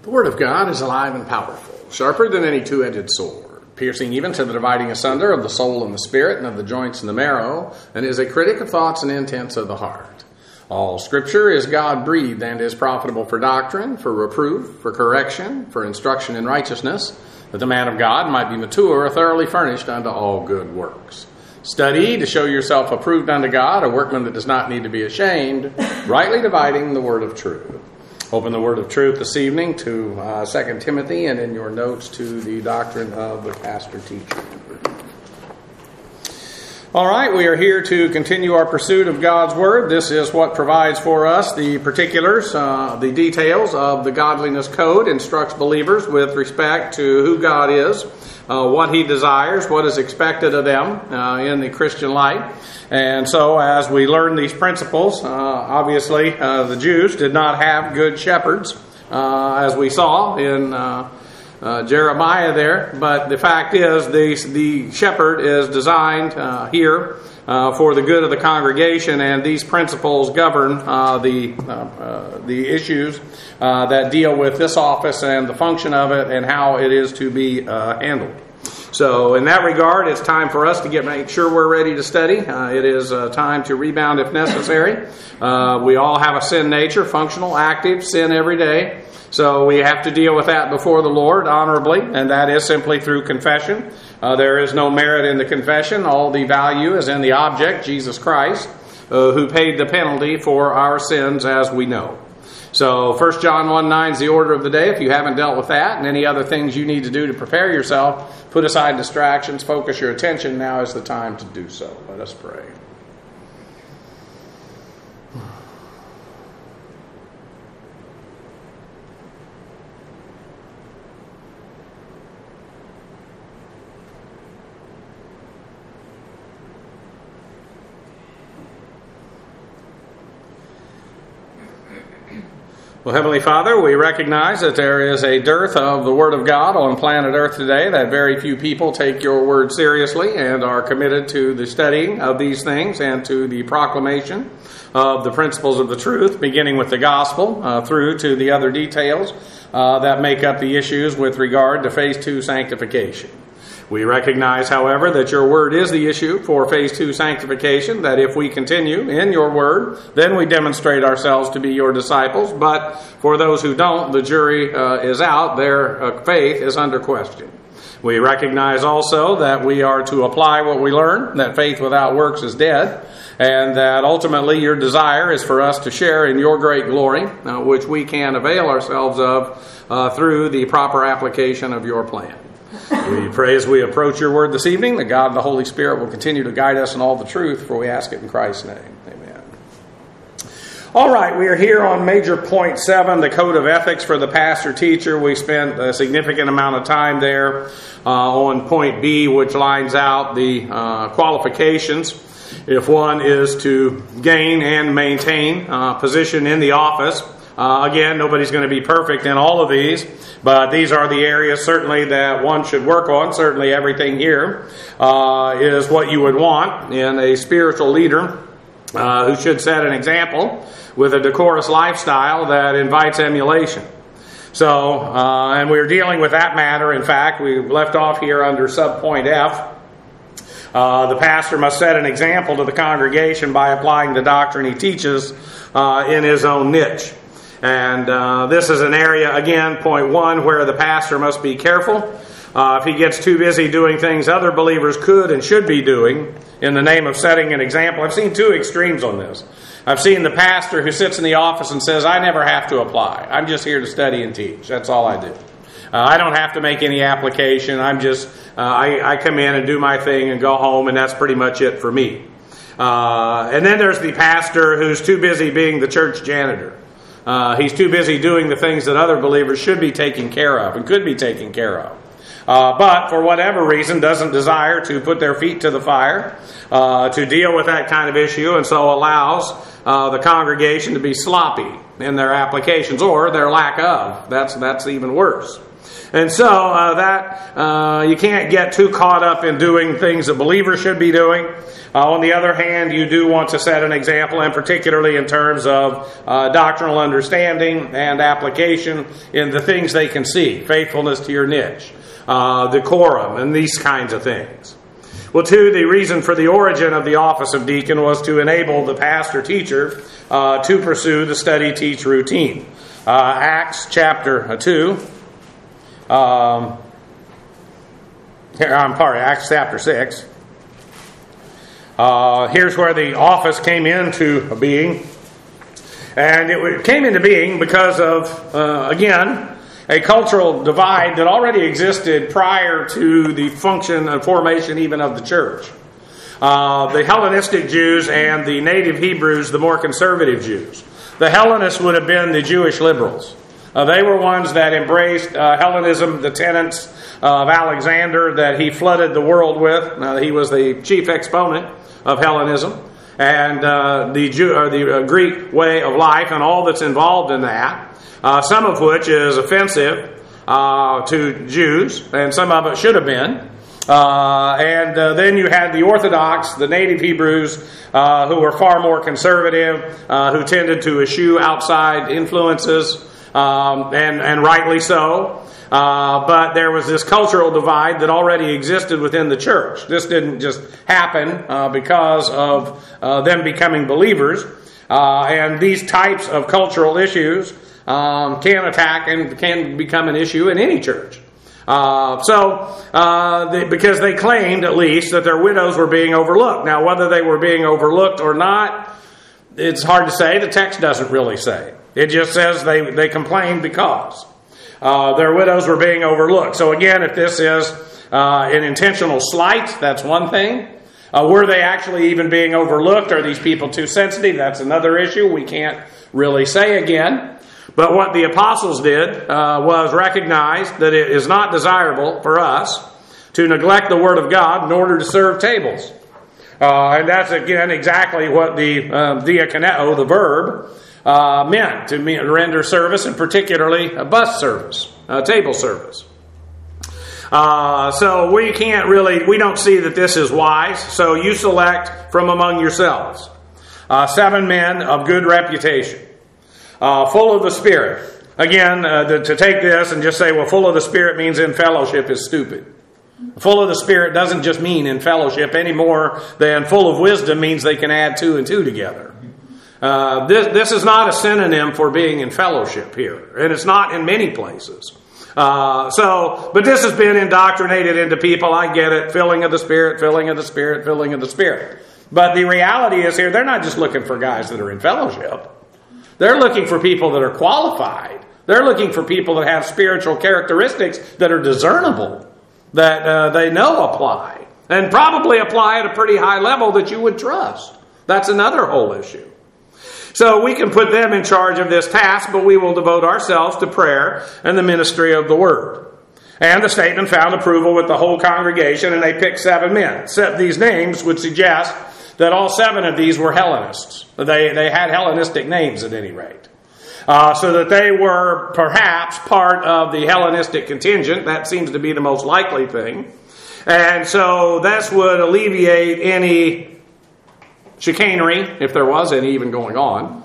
The Word of God is alive and powerful, sharper than any two-edged sword, piercing even to the dividing asunder of the soul and the spirit and of the joints and the marrow, and is a critic of thoughts and intents of the heart. All Scripture is God-breathed and is profitable for doctrine, for reproof, for correction, for instruction in righteousness, that the man of God might be mature, thoroughly furnished unto all good works. Study to show yourself approved unto God, a workman that does not need to be ashamed, rightly dividing the word of truth. Open the word of truth this evening to 2 Timothy, and in your notes to the doctrine of the pastor-teacher. All right, we are here to continue our pursuit of God's Word. This is what provides for us the particulars, the details of the Godliness Code, instructs believers with respect to who God is, what He desires, what is expected of them in the Christian life. And so as we learn these principles, obviously the Jews did not have good shepherds, as we saw in Jeremiah there, but the fact is the shepherd is designed here for the good of the congregation, and these principles govern the issues that deal with this office and the function of it and how it is to be handled. So in that regard, it's time for us to make sure we're ready to study. It is time to rebound if necessary. We all have a sin nature, functional, active, sin every day. So we have to deal with that before the Lord honorably, and that is simply through confession. There is no merit in the confession. All the value is in the object, Jesus Christ, who paid the penalty for our sins, as we know. So 1 John 1:9 is the order of the day. If you haven't dealt with that and any other things you need to do to prepare yourself, put aside distractions, focus your attention. Now is the time to do so. Let us pray. Well, Heavenly Father, we recognize that there is a dearth of the Word of God on planet Earth today, that very few people take your Word seriously and are committed to the studying of these things and to the proclamation of the principles of the truth, beginning with the gospel through to the other details that make up the issues with regard to Phase 2 sanctification. We recognize, however, that your word is the issue for Phase 2 sanctification, that if we continue in your word, then we demonstrate ourselves to be your disciples. But for those who don't, the jury is out. Their faith is under question. We recognize also that we are to apply what we learn, that faith without works is dead, and that ultimately your desire is for us to share in your great glory, which we can avail ourselves of through the proper application of your plan. We pray as we approach your word this evening that God and the Holy Spirit will continue to guide us in all the truth, for we ask it in Christ's name. Amen. All right, we are here on major point 7, the code of ethics for the pastor-teacher. We spent a significant amount of time there on point B, which lines out the qualifications if one is to gain and maintain position in the office. Again, nobody's going to be perfect in all of these, but these are the areas certainly that one should work on. Certainly everything here is what you would want in a spiritual leader who should set an example with a decorous lifestyle that invites emulation. So, and we're dealing with that matter. In fact, we left off here under subpoint F. The pastor must set an example to the congregation by applying the doctrine he teaches in his own niche. And this is an area, again, point 1, where the pastor must be careful. If he gets too busy doing things other believers could and should be doing in the name of setting an example. I've seen two extremes on this. I've seen the pastor who sits in the office and says, I never have to apply. I'm just here to study and teach. That's all I do. I don't have to make any application. I'm just, I come in and do my thing and go home, and that's pretty much it for me. And then there's the pastor who's too busy being the church janitor. He's too busy doing the things that other believers should be taking care of and could be taking care of. But for whatever reason doesn't desire to put their feet to the fire to deal with that kind of issue, and so allows the congregation to be sloppy in their applications or their lack of. That's even worse. And so you can't get too caught up in doing things that believers should be doing. On the other hand, you do want to set an example, and particularly in terms of doctrinal understanding and application in the things they can see, faithfulness to your niche, decorum, and these kinds of things. Well, too, the reason for the origin of the office of deacon was to enable the pastor-teacher to pursue the study-teach routine. Acts chapter 2. Acts chapter 6. Here's where the office came into being. And it came into being because of, again, a cultural divide that already existed prior to the function and formation even of the church. The Hellenistic Jews and the native Hebrews, the more conservative Jews. The Hellenists would have been the Jewish liberals. They were ones that embraced Hellenism, the tenets of Alexander that he flooded the world with. He was the chief exponent of Hellenism and the Greek way of life and all that's involved in that. Some of which is offensive to Jews, and some of it should have been. Then you had the Orthodox, the native Hebrews, who were far more conservative, who tended to eschew outside influences, and rightly so. But there was this cultural divide that already existed within the church. This didn't just happen because of them becoming believers. And these types of cultural issues can attack and can become an issue in any church. Because they claimed, at least, that their widows were being overlooked. Now, whether they were being overlooked or not, it's hard to say. The text doesn't really say. It just says they complained because their widows were being overlooked. So again, if this is an intentional slight, that's one thing. Were they actually even being overlooked? Are these people too sensitive? That's another issue. We can't really say again. But what the apostles did was recognize that it is not desirable for us to neglect the Word of God in order to serve tables. And that's, again, exactly what the diakoneo, the verb, meant, to render service, and particularly a bus service, table service. So we don't see that this is wise. So you select from among yourselves 7 men of good reputation, full of the Spirit. Again, to take this and just say, well, full of the Spirit means in fellowship is stupid. Full of the Spirit doesn't just mean in fellowship any more than full of wisdom means they can add 2 and 2 together. This is not a synonym for being in fellowship here, and it's not in many places. But this has been indoctrinated into people. I get it. Filling of the Spirit, filling of the Spirit, filling of the Spirit. But the reality is here, they're not just looking for guys that are in fellowship. They're looking for people that are qualified. They're looking for people that have spiritual characteristics that are discernible, that they know apply, and probably apply at a pretty high level that you would trust. That's another whole issue. So we can put them in charge of this task, but we will devote ourselves to prayer and the ministry of the Word. And the statement found approval with the whole congregation, and they picked 7 men. These names would suggest that all 7 of these were Hellenists. They had Hellenistic names at any rate. So that they were perhaps part of the Hellenistic contingent. That seems to be the most likely thing. And so this would alleviate any chicanery, if there was any even going on,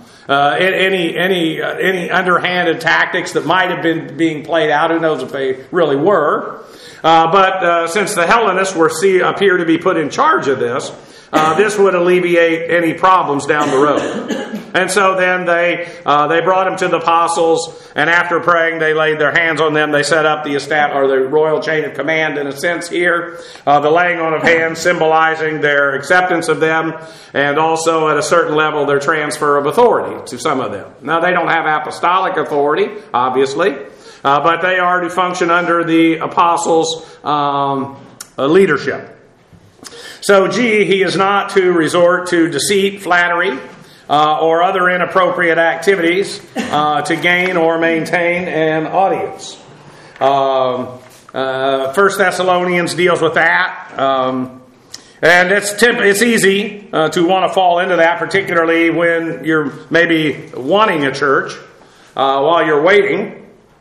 any underhanded tactics that might have been being played out. Who knows if they really were? But since the Hellenists appear to be put in charge of this, this would alleviate any problems down the road. And so then they brought him to the apostles, and after praying, they laid their hands on them. They set up the royal chain of command, in a sense here, the laying on of hands symbolizing their acceptance of them, and also at a certain level their transfer of authority to some of them. Now they don't have apostolic authority, obviously, but they are to function under the apostles' leadership. So he is not to resort to deceit, flattery, or other inappropriate activities to gain or maintain an audience. 1 Thessalonians deals with that. And it's easy to want to fall into that, particularly when you're maybe wanting a church while you're waiting.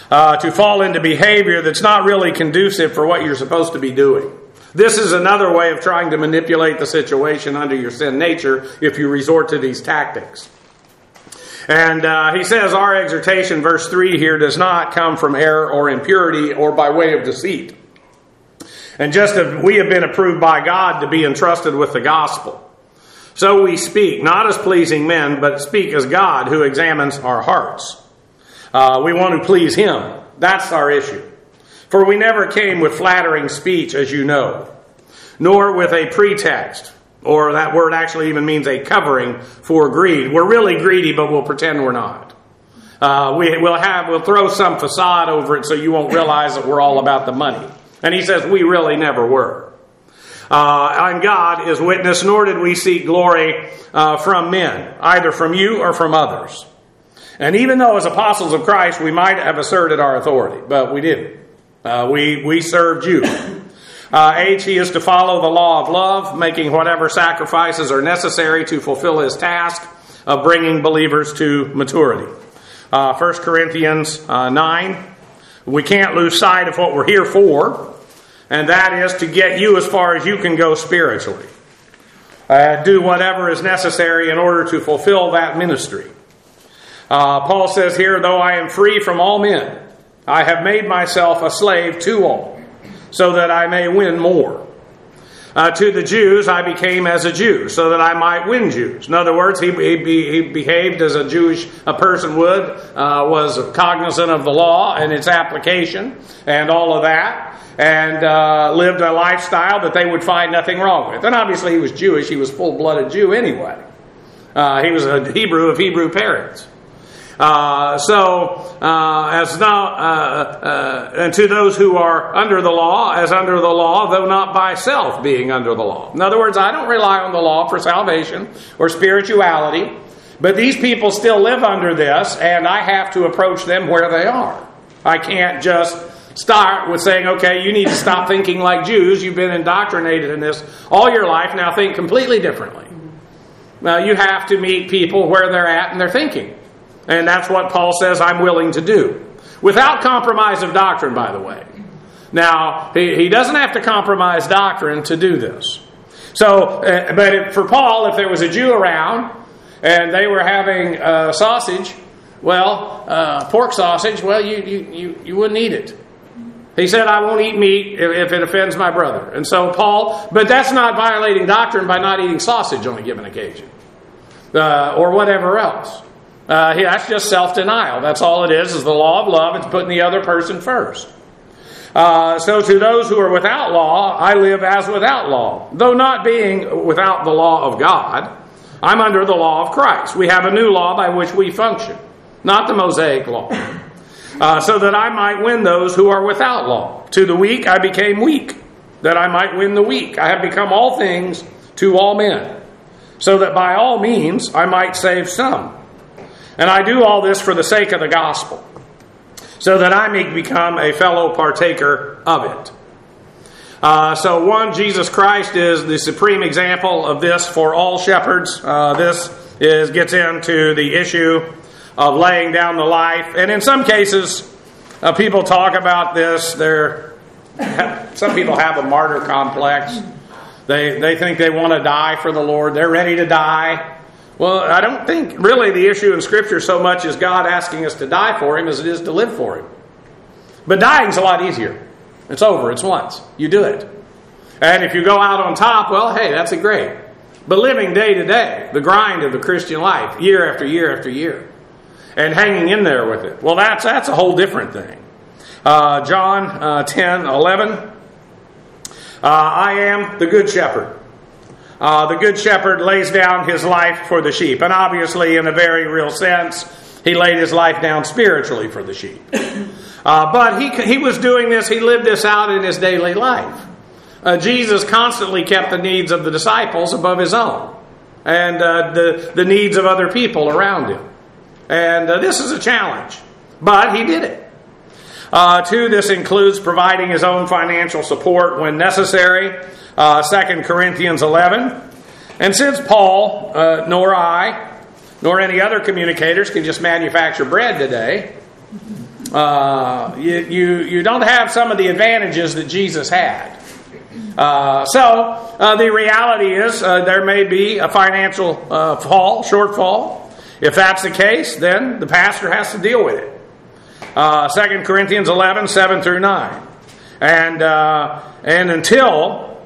to fall into behavior that's not really conducive for what you're supposed to be doing. This is another way of trying to manipulate the situation under your sin nature if you resort to these tactics. And he says our exhortation, verse 3 here, does not come from error or impurity or by way of deceit. And just as we have been approved by God to be entrusted with the gospel, so we speak, not as pleasing men, but speak as God who examines our hearts. We want to please Him. That's our issue. For we never came with flattering speech, as you know, nor with a pretext, or that word actually even means a covering for greed. We're really greedy, but we'll pretend we're not. We'll throw some facade over it so you won't realize that we're all about the money. And he says we really never were. And God is witness, nor did we seek glory from men, either from you or from others. And even though as apostles of Christ we might have asserted our authority, but we didn't. We served you. He is to follow the law of love, making whatever sacrifices are necessary to fulfill his task of bringing believers to maturity. 1 Corinthians 9. We can't lose sight of what we're here for, and that is to get you as far as you can go spiritually. Do whatever is necessary in order to fulfill that ministry. Paul says here, though I am free from all men, I have made myself a slave to all, so that I may win more. To the Jews I became as a Jew, so that I might win Jews. In other words, he behaved as a Jewish person would, was cognizant of the law and its application and all of that, and lived a lifestyle that they would find nothing wrong with. And obviously he was Jewish, he was full-blooded Jew anyway. He was a Hebrew of Hebrew parents. And to those who are under the law, as under the law, though not by self being under the law. In other words, I don't rely on the law for salvation or spirituality, but these people still live under this, and I have to approach them where they are. I can't just start with saying, okay, you need to stop thinking like Jews. You've been indoctrinated in this all your life. Now think completely differently. Now you have to meet people where they're at in their thinking. And that's what Paul says I'm willing to do. Without compromise of doctrine, by the way. Now, he doesn't have to compromise doctrine to do this. So, but for Paul, if there was a Jew around and they were having sausage, pork sausage, you wouldn't eat it. He said, I won't eat meat if it offends my brother. And so but that's not violating doctrine by not eating sausage on a given occasion. Or whatever else. That's just self-denial. That's all it is the law of love. It's putting the other person first. So to those who are without law, I live as without law. Though not being without the law of God, I'm under the law of Christ. We have a new law by which we function, not the Mosaic law. So that I might win those who are without law. To the weak I became weak, that I might win the weak. I have become all things to all men, so that by all means I might save some. And I do all this for the sake of the gospel, so that I may become a fellow partaker of it. Jesus Christ is the supreme example of this for all shepherds. This gets into the issue of laying down the life. And in some cases, people talk about this. Some people have a martyr complex. They think they want to die for the Lord. They're ready to die. Well, I don't think really the issue in Scripture so much is God asking us to die for Him as it is to live for Him. But dying's a lot easier. It's over. It's once. You do it. And if you go out on top, well, hey, that's great. But living day to day, the grind of the Christian life, year after year after year, and hanging in there with it, well, that's a whole different thing. John 10:11. I am the good shepherd. The good shepherd lays down his life for the sheep. And obviously, in a very real sense, he laid his life down spiritually for the sheep. But he was doing this, he lived this out in his daily life. Jesus constantly kept the needs of the disciples above his own. And the needs of other people around him. And this is a challenge. But he did it. This includes providing his own financial support when necessary. 2 Corinthians 11. And since Paul, nor I, nor any other communicators can just manufacture bread today, You don't have some of the advantages that Jesus had. So the reality is there may be a financial shortfall. If that's the case, then the pastor has to deal with it. 2 Corinthians 11, 7 through 9. And until,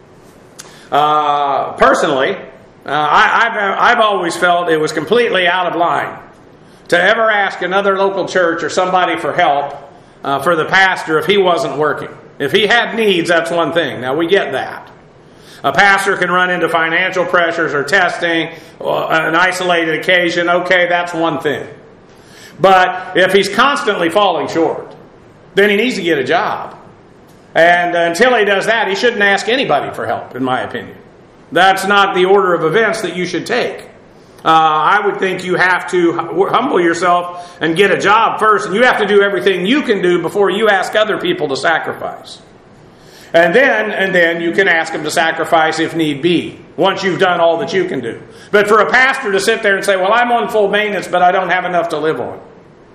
personally, I've always felt it was completely out of line to ever ask another local church or somebody for help for the pastor if he wasn't working. If he had needs, that's one thing. Now, we get that. A pastor can run into financial pressures or testing, an isolated occasion. Okay, that's one thing. But if he's constantly falling short, then he needs to get a job. And until he does that, he shouldn't ask anybody for help, in my opinion. That's not the order of events that you should take. I would think you have to humble yourself and get a job first, and you have to do everything you can do before you ask other people to sacrifice. And then you can ask them to sacrifice if need be, once you've done all that you can do. But for a pastor to sit there and say, well, I'm on full maintenance, but I don't have enough to live on.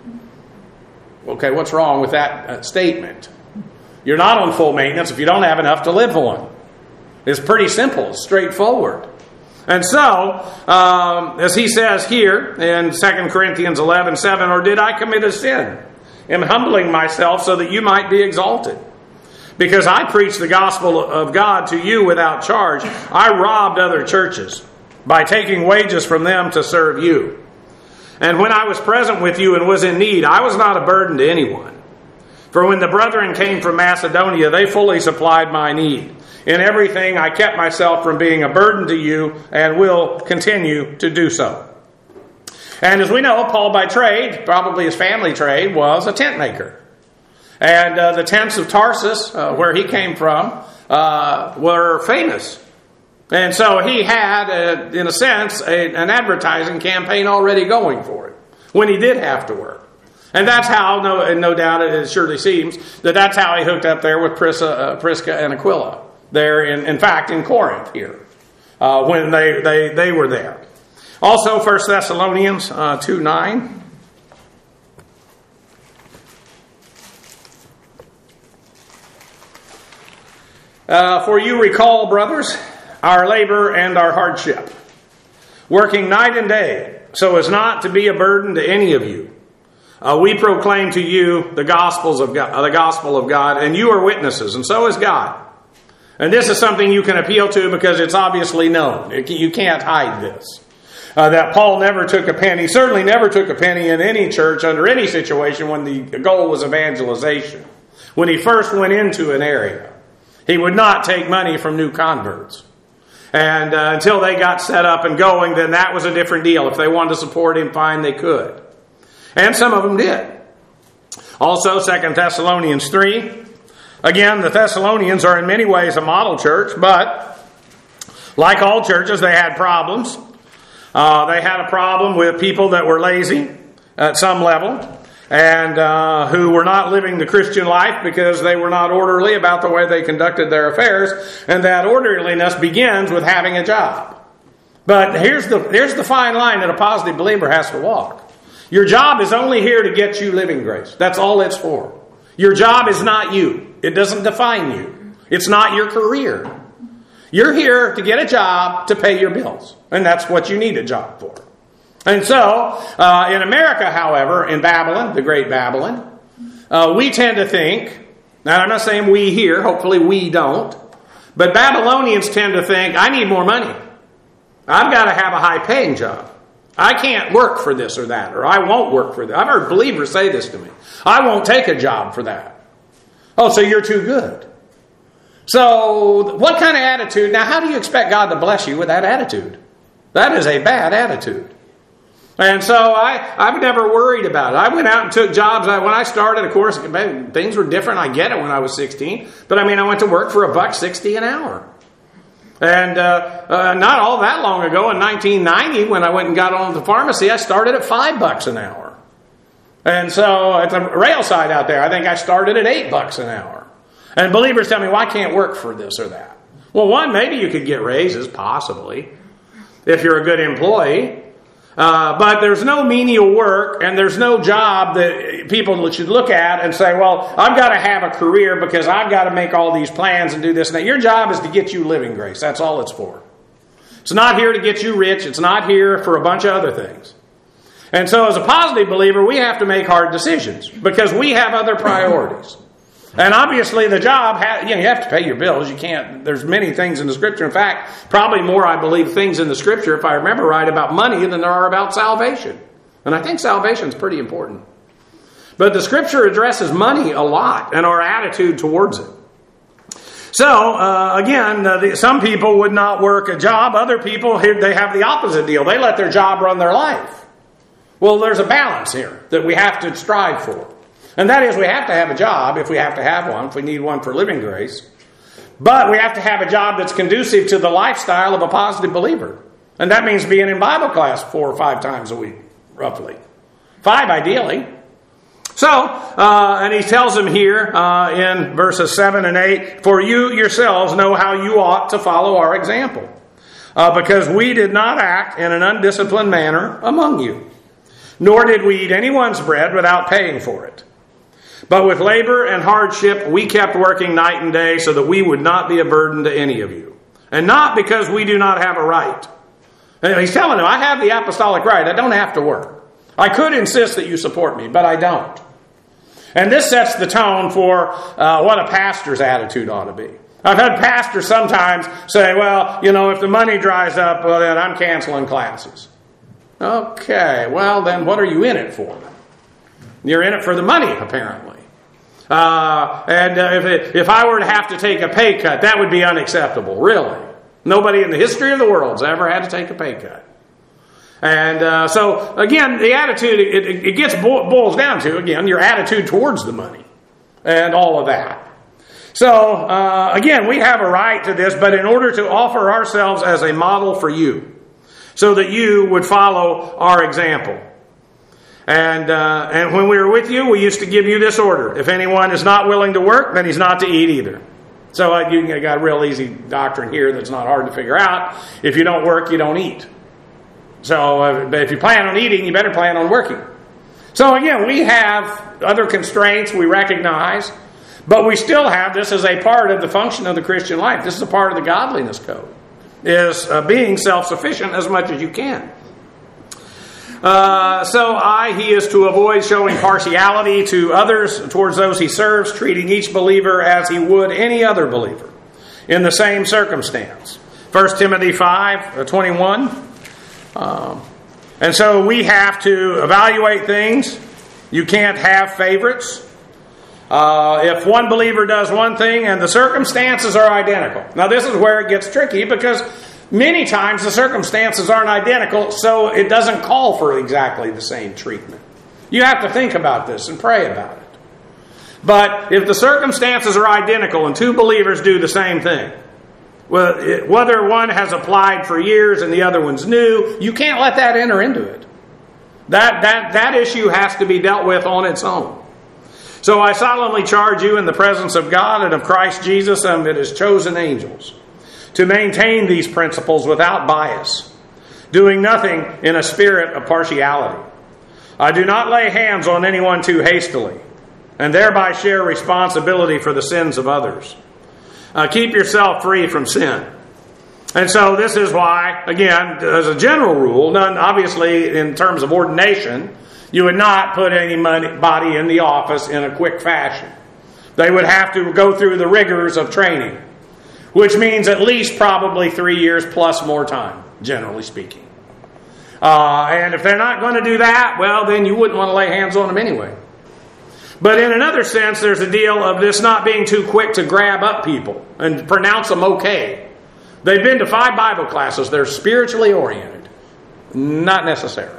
Okay, what's wrong with that statement? You're not on full maintenance if you don't have enough to live on. It's pretty simple, straightforward. And so, as he says here in 2 Corinthians 11, 7, or did I commit a sin? Am humbling myself so that you might be exalted. Because I preached the gospel of God to you without charge. I robbed other churches by taking wages from them to serve you. And when I was present with you and was in need, I was not a burden to anyone. For when the brethren came from Macedonia, they fully supplied my need. In everything, I kept myself from being a burden to you and will continue to do so. And as we know, Paul by trade, probably his family trade, was a tent maker. And the tents of Tarsus, where he came from, were famous. And so he had, in a sense, an advertising campaign already going for it when he did have to work. And that's how, no doubt it surely seems, that's how he hooked up there with Prisca and Aquila. There, in fact, in Corinth here, when they were there. Also, 1 Thessalonians 2:9. For you recall, brothers, our labor and our hardship, working night and day, so as not to be a burden to any of you. We proclaim to you the gospel of God, and you are witnesses, and so is God. And this is something you can appeal to because it's obviously known. You can't hide this. That Paul never took a penny, certainly never took a penny in any church under any situation when the goal was evangelization. When he first went into an area, he would not take money from new converts. And until they got set up and going, then that was a different deal. If they wanted to support him, fine, they could. And some of them did. Also, 2 Thessalonians 3. Again, the Thessalonians are in many ways a model church, but like all churches, they had problems. They had a problem with people that were lazy at some level and who were not living the Christian life because they were not orderly about the way they conducted their affairs. And that orderliness begins with having a job. But here's the fine line that a positive believer has to walk. Your job is only here to get you living grace. That's all it's for. Your job is not you. It doesn't define you. It's not your career. You're here to get a job to pay your bills. And that's what you need a job for. And so, in America, however, in Babylon, the great Babylon, we tend to think, now I'm not saying we here, hopefully we don't, but Babylonians tend to think, I need more money. I've got to have a high-paying job. I can't work for this or that, or I won't work for that. I've heard believers say this to me. I won't take a job for that. Oh, so you're too good. So what kind of attitude? Now, how do you expect God to bless you with that attitude? That is a bad attitude. And so I've never worried about it. I went out and took jobs. When I started, of course, things were different. I get it when I was 16. But I went to work for $1.60 an hour. And not all that long ago, in 1990, when I went and got on the pharmacy, I started at $5 an hour. And so at the rail side out there, I think I started at $8 an hour. And believers tell me, well, I can't work for this or that. Well, one, maybe you could get raises, possibly, if you're a good employee. But there's no menial work, and there's no job that people should look at and say, well, I've got to have a career because I've got to make all these plans and do this and that. Your job is to get you living grace. That's all it's for. It's not here to get you rich. It's not here for a bunch of other things. And so as a positive believer, we have to make hard decisions because we have other priorities. And obviously the job, you have to pay your bills. You can't, there's many things in the Scripture. In fact, probably more, I believe, things in the Scripture, if I remember right, about money than there are about salvation. And I think salvation is pretty important. But the Scripture addresses money a lot and our attitude towards it. So, again, some people would not work a job. Other people, they have the opposite deal. They let their job run their life. Well, there's a balance here that we have to strive for. And that is, we have to have a job if we have to have one, if we need one for living grace. But we have to have a job that's conducive to the lifestyle of a positive believer. And that means being in Bible class 4 or 5 times a week, roughly. 5 ideally. So, and he tells them here in verses 7 and 8, for you yourselves know how you ought to follow our example. Because we did not act in an undisciplined manner among you. Nor did we eat anyone's bread without paying for it. But with labor and hardship, we kept working night and day so that we would not be a burden to any of you. And not because we do not have a right. And he's telling them, I have the apostolic right. I don't have to work. I could insist that you support me, but I don't. And this sets the tone for what a pastor's attitude ought to be. I've had pastors sometimes say, well, if the money dries up, well, then I'm canceling classes. Okay, well, then what are you in it for? You're in it for the money, apparently. If I were to have to take a pay cut, that would be unacceptable, really. Nobody in the history of the world has ever had to take a pay cut. And so, again, the attitude, it boils down to, again, your attitude towards the money and all of that. So, again, we have a right to this, but in order to offer ourselves as a model for you, so that you would follow our example. And when we were with you, we used to give you this order. If anyone is not willing to work, then he's not to eat either. So you got a real easy doctrine here that's not hard to figure out. If you don't work, you don't eat. So but if you plan on eating, you better plan on working. So again, we have other constraints we recognize, but we still have this as a part of the function of the Christian life. This is a part of the godliness code, is being self-sufficient as much as you can. He is to avoid showing partiality to others towards those he serves, treating each believer as he would any other believer in the same circumstance. 1 Timothy 5:21. And so we have to evaluate things. You can't have favorites. If one believer does one thing and the circumstances are identical. Now this is where it gets tricky because many times the circumstances aren't identical, so it doesn't call for exactly the same treatment. You have to think about this and pray about it. But if the circumstances are identical and 2 believers do the same thing, whether one has applied for years and the other one's new, you can't let that enter into it. That issue has to be dealt with on its own. So I solemnly charge you in the presence of God and of Christ Jesus and of His chosen angels to maintain these principles without bias, doing nothing in a spirit of partiality. I do not lay hands on anyone too hastily, and thereby share responsibility for the sins of others. Keep yourself free from sin. And so this is why, again, as a general rule, obviously in terms of ordination, you would not put anybody in the office in a quick fashion. They would have to go through the rigors of training, which means at least probably 3 years plus more time, generally speaking. And if they're not going to do that, well, then you wouldn't want to lay hands on them anyway. But in another sense, there's a deal of this not being too quick to grab up people and pronounce them okay. They've been to 5 Bible classes. They're spiritually oriented. Not necessarily.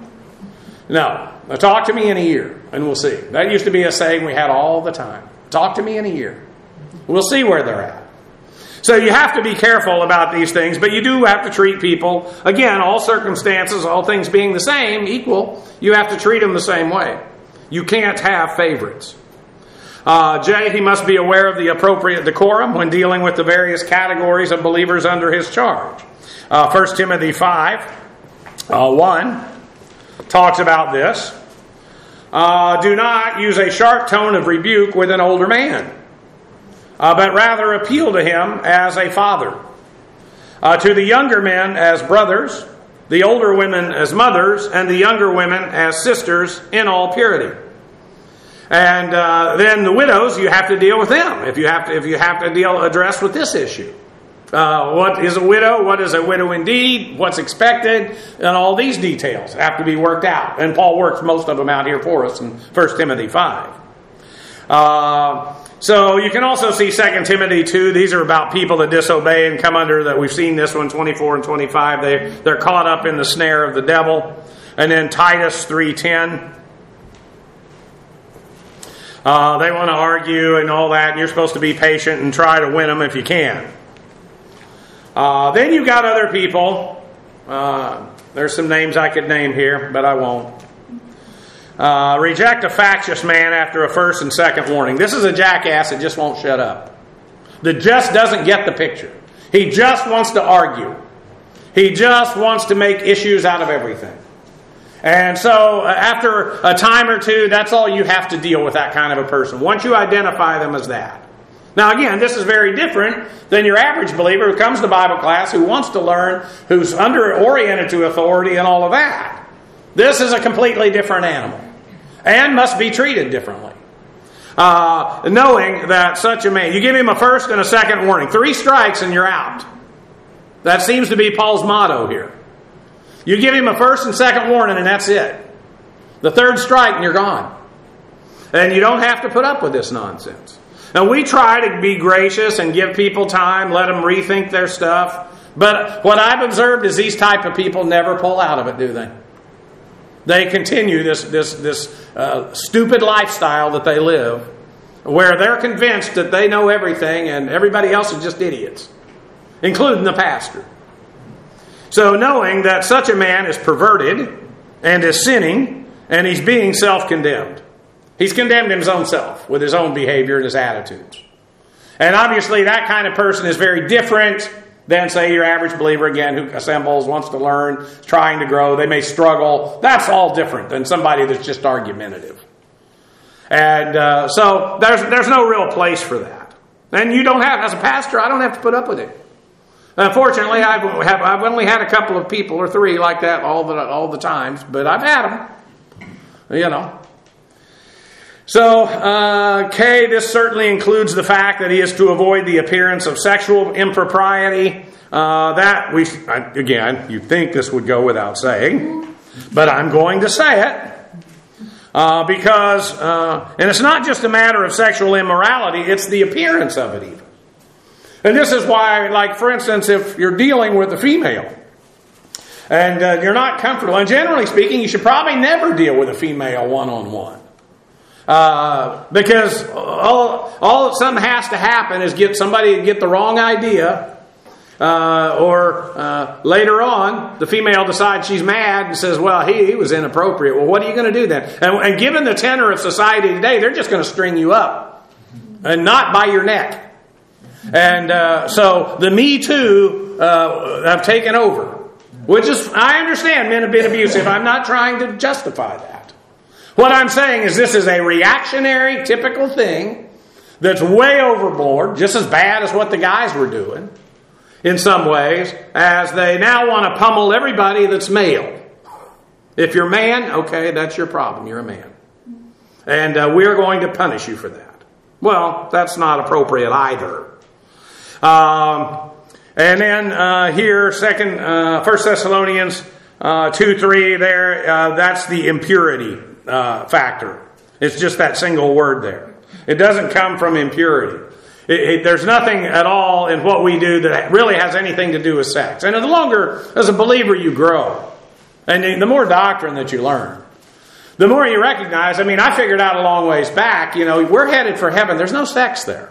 No. Now talk to me in a year and we'll see. That used to be a saying we had all the time. Talk to me in a year. We'll see where they're at. So you have to be careful about these things, but you do have to treat people, again, all circumstances, all things being the same, equal, you have to treat them the same way. You can't have favorites. He must be aware of the appropriate decorum when dealing with the various categories of believers under his charge. 1 Timothy 5, One talks about this. Do not use a sharp tone of rebuke with an older man, but rather appeal to him as a father. To the younger men as brothers, the older women as mothers, and the younger women as sisters in all purity. And then the widows, you have to deal with them if you have to address with this issue. What is a widow? What is a widow indeed? What's expected? And all these details have to be worked out. And Paul works most of them out here for us in 1 Timothy 5. So you can also see 2 Timothy 2. These are about people that disobey and come under that. We've seen this one, 24 and 25. They're caught up in the snare of the devil. And then Titus 3:10. They want to argue and all that. And you're supposed to be patient and try to win them if you can. Then you've got other people. There's some names I could name here, but I won't. Reject a factious man after a first and second warning. This is a jackass that just won't shut up. That just doesn't get the picture. He just wants to argue. He just wants to make issues out of everything. And so after a time or two, that's all you have to deal with that kind of a person. Once you identify them as that. Now again, this is very different than your average believer who comes to Bible class, who wants to learn, who's oriented to authority and all of that. This is a completely different animal and must be treated differently. Knowing that such a man, you give him a first and a second warning. 3 strikes and you're out. That seems to be Paul's motto here. You give him a first and second warning and that's it. The 3rd strike and you're gone. And you don't have to put up with this nonsense. Now we try to be gracious and give people time, let them rethink their stuff. But what I've observed is these type of people never pull out of it, do they? They continue this stupid lifestyle that they live, where they're convinced that they know everything and everybody else is just idiots, including the pastor. So knowing that such a man is perverted and is sinning and he's being self-condemned. He's condemned his own self with his own behavior and his attitudes. And obviously that kind of person is very different than, say, your average believer, again, who assembles, wants to learn, trying to grow. They may struggle. That's all different than somebody that's just argumentative. And so there's no real place for that. And you don't have, as a pastor, I don't have to put up with it. Unfortunately, I've only had a couple of people or 3 like that all the times, but I've had them. You know. So, K, this certainly includes the fact that he is to avoid the appearance of sexual impropriety. Again, you'd think this would go without saying, but I'm going to say it. Because it's not just a matter of sexual immorality, it's the appearance of it even. And this is why, like, for instance, if you're dealing with a female, and you're not comfortable, and generally speaking, you should probably never deal with a female one-on-one. Because all that something has to happen is get somebody to get the wrong idea, or later on the female decides she's mad and says, well, he was inappropriate. Well, what are you going to do then? And given the tenor of society today, they're just going to string you up and not by your neck. And so the Me Too have taken over, which is, I understand men have been abusive. I'm not trying to justify that. What I'm saying is this is a reactionary, typical thing that's way overboard, just as bad as what the guys were doing in some ways, as they now want to pummel everybody that's male. If you're a man, okay, that's your problem. You're a man. And we're going to punish you for that. Well, that's not appropriate either. And then here, 1 Thessalonians 2:3 there, that's the impurity factor. It's just that single word there. It doesn't come from impurity. There's nothing at all in what we do that really has anything to do with sex. And the longer, as a believer, you grow, and the more doctrine that you learn, the more you recognize, I figured out a long ways back, we're headed for heaven. There's no sex there.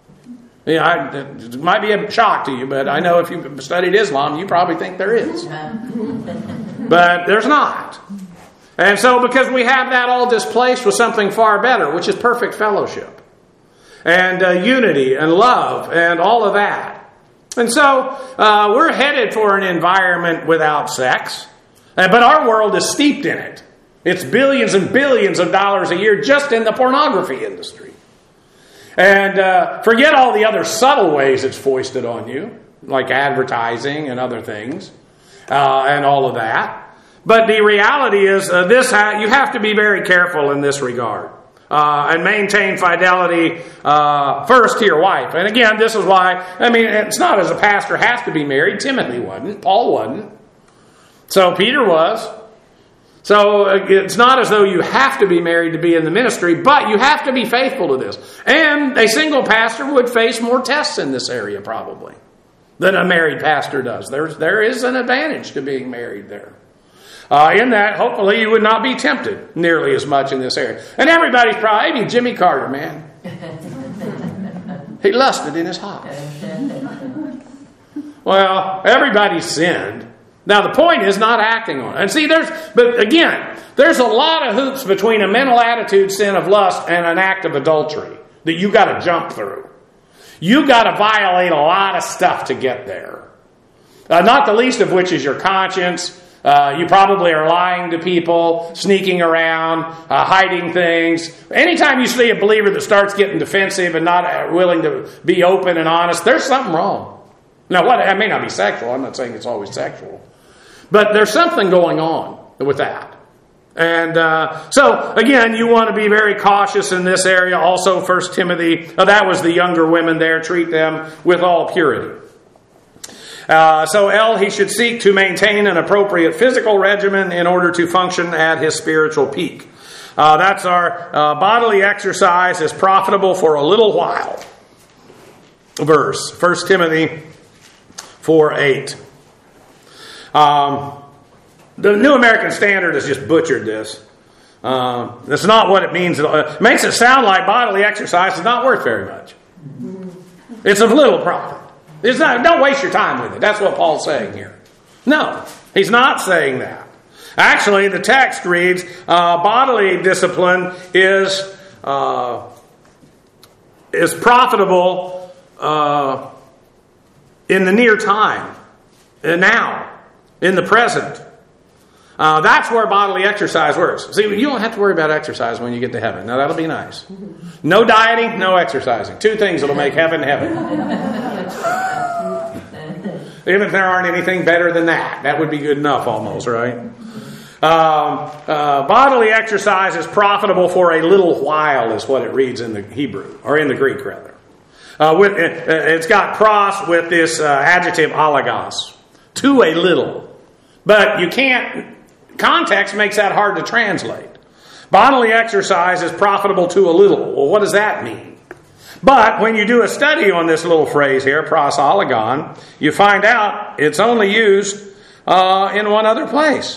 It might be a shock to you, but I know if you've studied Islam, you probably think there is. But there's not. And so because we have that all displaced with something far better, which is perfect fellowship and unity and love and all of that. And so we're headed for an environment without sex. But our world is steeped in it. It's billions and billions of dollars a year just in the pornography industry. And forget all the other subtle ways it's foisted on you, like advertising and other things, and all of that. But the reality is, you have to be very careful in this regard. And maintain fidelity first to your wife. And again, this is why, it's not as a pastor has to be married. Timothy wasn't. Paul wasn't. So Peter was. So it's not as though you have to be married to be in the ministry, but you have to be faithful to this. And a single pastor would face more tests in this area probably than a married pastor does. There is an advantage to being married there. In that, hopefully, you would not be tempted nearly as much in this area. And everybody's probably, Jimmy Carter, man. He lusted in his heart. Well, everybody sinned. Now, the point is not acting on it. And see, there's a lot of hoops between a mental attitude sin of lust and an act of adultery that you got to jump through. You got to violate a lot of stuff to get there. Not the least of which is your conscience. You probably are lying to people, sneaking around, hiding things. Anytime you see a believer that starts getting defensive and not willing to be open and honest, there's something wrong. Now, it may not be sexual. I'm not saying it's always sexual. But there's something going on with that. And so, again, you want to be very cautious in this area. Also, 1 Timothy, that was the younger women there. Treat them with all purity. He should seek to maintain an appropriate physical regimen in order to function at his spiritual peak. That's our bodily exercise is profitable for a little while. Verse, 1 Timothy 4:8. The New American Standard has just butchered this. That's not what it means. It makes it sound like bodily exercise is not worth very much. It's of little profit. It's not. Don't waste your time with it. That's what Paul's saying here. No, he's not saying that. Actually, the text reads, bodily discipline is profitable in the near time, and now, in the present. That's where bodily exercise works. See, you don't have to worry about exercise when you get to heaven. Now, that'll be nice. No dieting, no exercising. Two things that'll make heaven heaven. Even if there aren't anything better than that. That would be good enough almost, right? Bodily exercise is profitable for a little while is what it reads in the Hebrew, or in the Greek rather. It's got pros with this adjective alagos. To a little. But you can't, context makes that hard to translate. Bodily exercise is profitable to a little. Well, what does that mean? But when you do a study on this little phrase here, prosologon, you find out it's only used in one other place.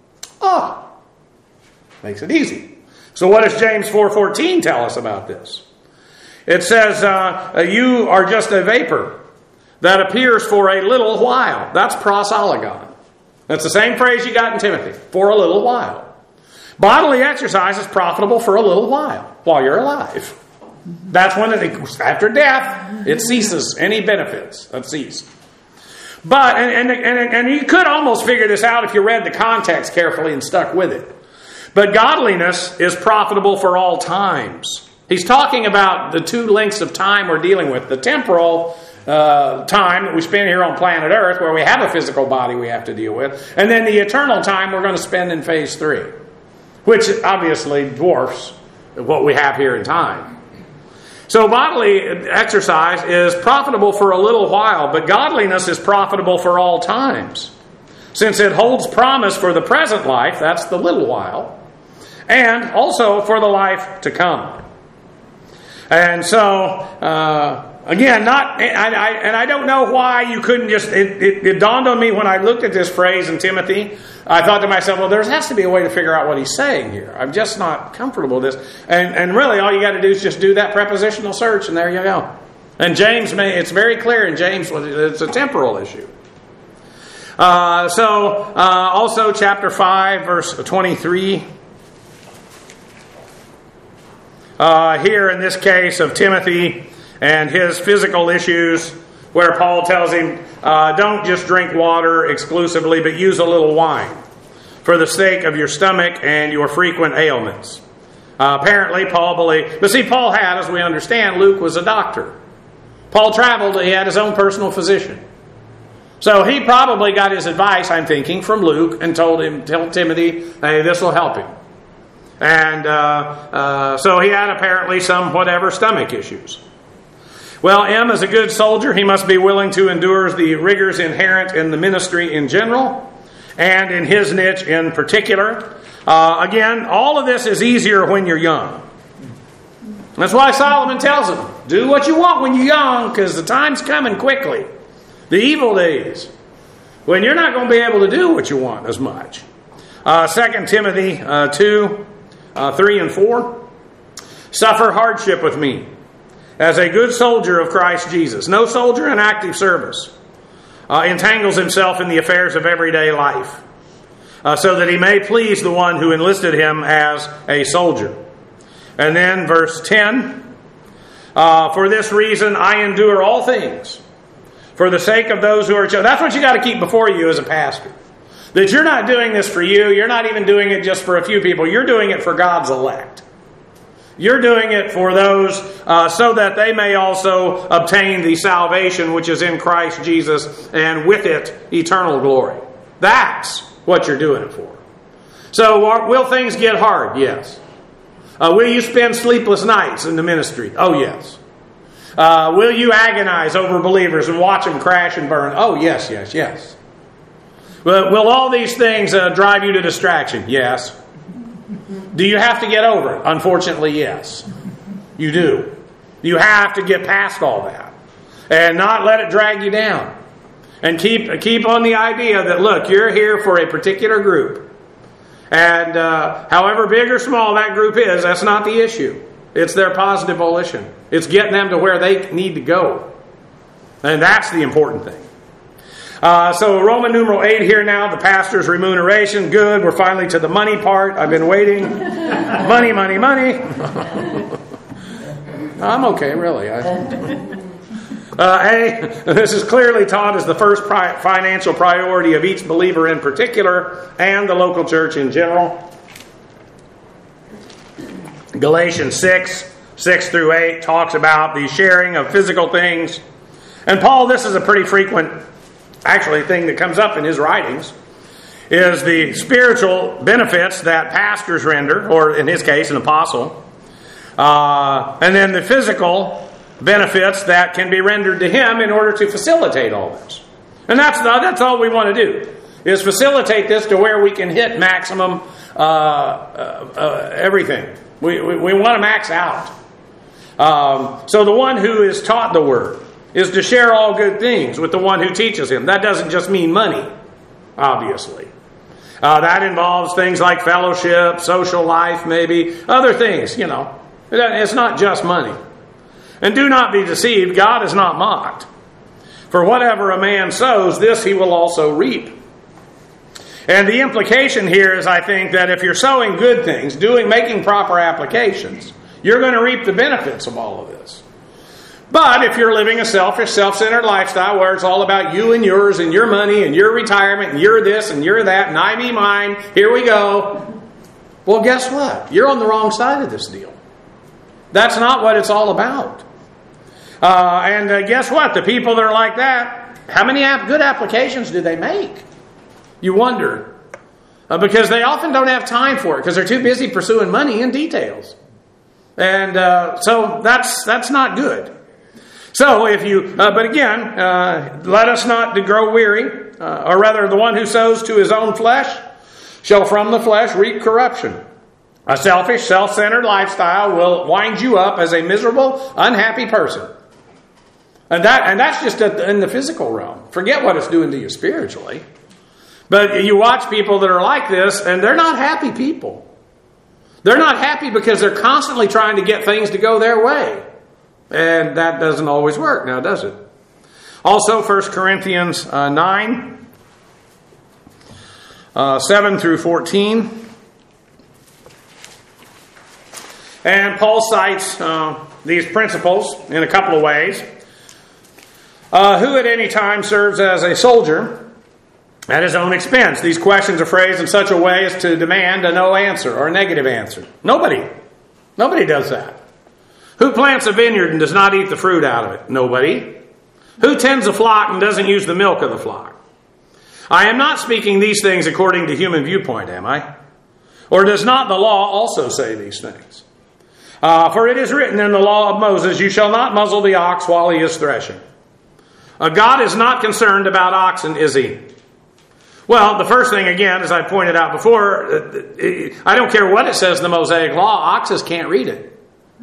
Makes it easy. So what does James 4:14 tell us about this? It says, you are just a vapor that appears for a little while. That's prosologon. That's the same phrase you got in Timothy, for a little while. Bodily exercise is profitable for a little while you're alive. That's when after death, it ceases. Any benefits that cease. But, and you could almost figure this out if you read the context carefully and stuck with it. But godliness is profitable for all times. He's talking about the two lengths of time we're dealing with. The temporal time that we spend here on planet Earth, where we have a physical body we have to deal with. And then the eternal time we're going to spend in phase 3. Which obviously dwarfs what we have here in time. So bodily exercise is profitable for a little while, but godliness is profitable for all times. Since it holds promise for the present life, that's the little while, and also for the life to come. And so, again, I don't know why you couldn't just, it dawned on me when I looked at this phrase in Timothy, I thought to myself, well, there has to be a way to figure out what he's saying here. I'm just not comfortable with this. And really, all you got to do is just do that prepositional search, and there you go. And James, it's very clear in James, it's a temporal issue. Also chapter 5, verse 23. Here in this case of Timothy and his physical issues, where Paul tells him, don't just drink water exclusively, but use a little wine. for the sake of your stomach and your frequent ailments. Apparently, Paul believed. But see, Paul had, as we understand, Luke was a doctor. Paul traveled, he had his own personal physician. So he probably got his advice, I'm thinking, from Luke and tell Timothy, hey, this will help him. And so he had apparently some whatever stomach issues. Well, M, as a good soldier, he must be willing to endure the rigors inherent in the ministry in general and in his niche in particular. Again, all of this is easier when you're young. That's why Solomon tells him, do what you want when you're young, because the time's coming quickly. The evil days, when you're not going to be able to do what you want as much. 2 Timothy 2, 3 and 4. Suffer hardship with me as a good soldier of Christ Jesus. No soldier in active service entangles himself in the affairs of everyday life, so that he may please the one who enlisted him as a soldier. And then verse 10, for this reason I endure all things for the sake of those who are chosen. That's what you got to keep before you as a pastor. That you're not doing this for you. You're not even doing it just for a few people. You're doing it for God's elect. You're doing it for those so that they may also obtain the salvation which is in Christ Jesus, and with it, eternal glory. That's what you're doing it for. So will things get hard? Yes. Will you spend sleepless nights in the ministry? Oh, yes. Will you agonize over believers and watch them crash and burn? Oh, yes, yes, yes. Will all these things drive you to distraction? Yes. Do you have to get over it? Unfortunately, yes. You do. You have to get past all that and not let it drag you down. And keep on the idea that, look, you're here for a particular group. And however big or small that group is, that's not the issue. It's their positive volition. It's getting them to where they need to go. And that's the important thing. So Roman numeral 8 here now, the pastor's remuneration. Good, we're finally to the money part. I've been waiting. Money, money, money. I'm okay, really. A, this is clearly taught as the first financial priority of each believer in particular and the local church in general. Galatians 6 through 8 talks about the sharing of physical things. And Paul, this is a pretty frequent thing that comes up in his writings, is the spiritual benefits that pastors render, or in his case, an apostle, and then the physical benefits that can be rendered to him in order to facilitate all this. And that's all we want to do, is facilitate this to where we can hit maximum everything. We want to max out. So the one who is taught the word is to share all good things with the one who teaches him. That doesn't just mean money, obviously. That involves things like fellowship, social life, maybe, other things, It's not just money. And do not be deceived, God is not mocked. For whatever a man sows, this he will also reap. And the implication here is, I think, that if you're sowing good things, making proper applications, you're going to reap the benefits of all of this. But if you're living a selfish, self-centered lifestyle where it's all about you and yours and your money and your retirement and you're this and you're that and I be mine, here we go. Well, guess what? You're on the wrong side of this deal. That's not what it's all about. And guess what? The people that are like that, how many good applications do they make? You wonder. Because they often don't have time for it because they're too busy pursuing money and details. And so that's not good. So but again, let us not grow weary, or rather the one who sows to his own flesh shall from the flesh reap corruption. A selfish, self-centered lifestyle will wind you up as a miserable, unhappy person. And that's just in the physical realm. Forget what it's doing to you spiritually. But you watch people that are like this, and they're not happy people. They're not happy because they're constantly trying to get things to go their way. And that doesn't always work, now does it? Also, 1 Corinthians 9, 7 through 14. And Paul cites these principles in a couple of ways. Who at any time serves as a soldier at his own expense. These questions are phrased in such a way as to demand a no answer or a negative answer. Nobody does that. Who plants a vineyard and does not eat the fruit out of it? Nobody. Who tends a flock and doesn't use the milk of the flock? I am not speaking these things according to human viewpoint, am I? Or does not the law also say these things? For it is written in the law of Moses, you shall not muzzle the ox while he is threshing. God is not concerned about oxen, is he? Well, the first thing, again, as I pointed out before, I don't care what it says in the Mosaic Law, oxes can't read it.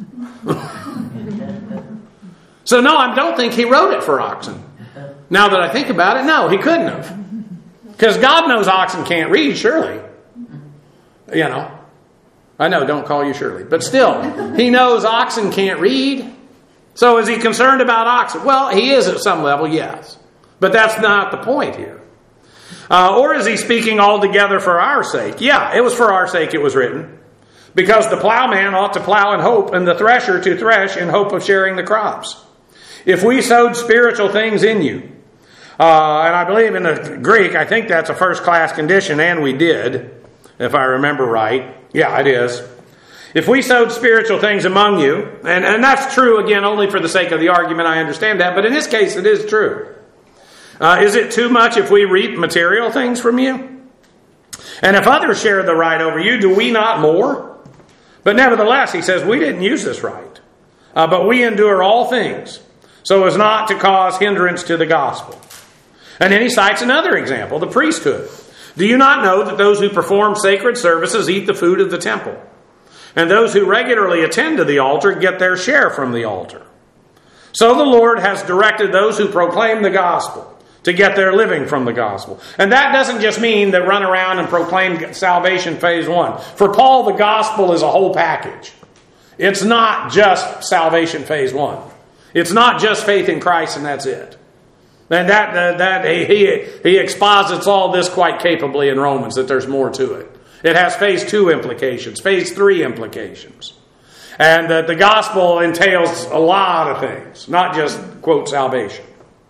So no, I don't think he wrote it for oxen. Now that I think about it, no, he couldn't have. Because God knows oxen can't read, surely. You know. I know, don't call you Shirley. But still, he knows oxen can't read. So is he concerned about oxen? Well, he is at some level, yes. But that's not the point here. Or is he speaking altogether for our sake? Yeah, it was for our sake it was written. Because the plowman ought to plow in hope, and the thresher to thresh in hope of sharing the crops. If we sowed spiritual things in you, and I believe in the Greek, I think that's a first-class condition, and we did, if I remember right. Yeah, it is. If we sowed spiritual things among you, and that's true, again, only for the sake of the argument, I understand that, but in this case it is true. Is it too much if we reap material things from you? And if others share the right over you, do we not more? But nevertheless, he says, we didn't use this right, but we endure all things, so as not to cause hindrance to the gospel. And then he cites another example, the priesthood. Do you not know that those who perform sacred services eat the food of the temple? And those who regularly attend to the altar get their share from the altar. So the Lord has directed those who proclaim the gospel to get their living from the gospel. And that doesn't just mean that run around and proclaim salvation phase 1. For Paul, the gospel is a whole package. It's not just salvation phase 1. It's not just faith in Christ and that's it. And that he exposits all this quite capably in Romans, that there's more to it. It has phase 2 implications, phase 3 implications. And that the gospel entails a lot of things, not just, quote, salvation.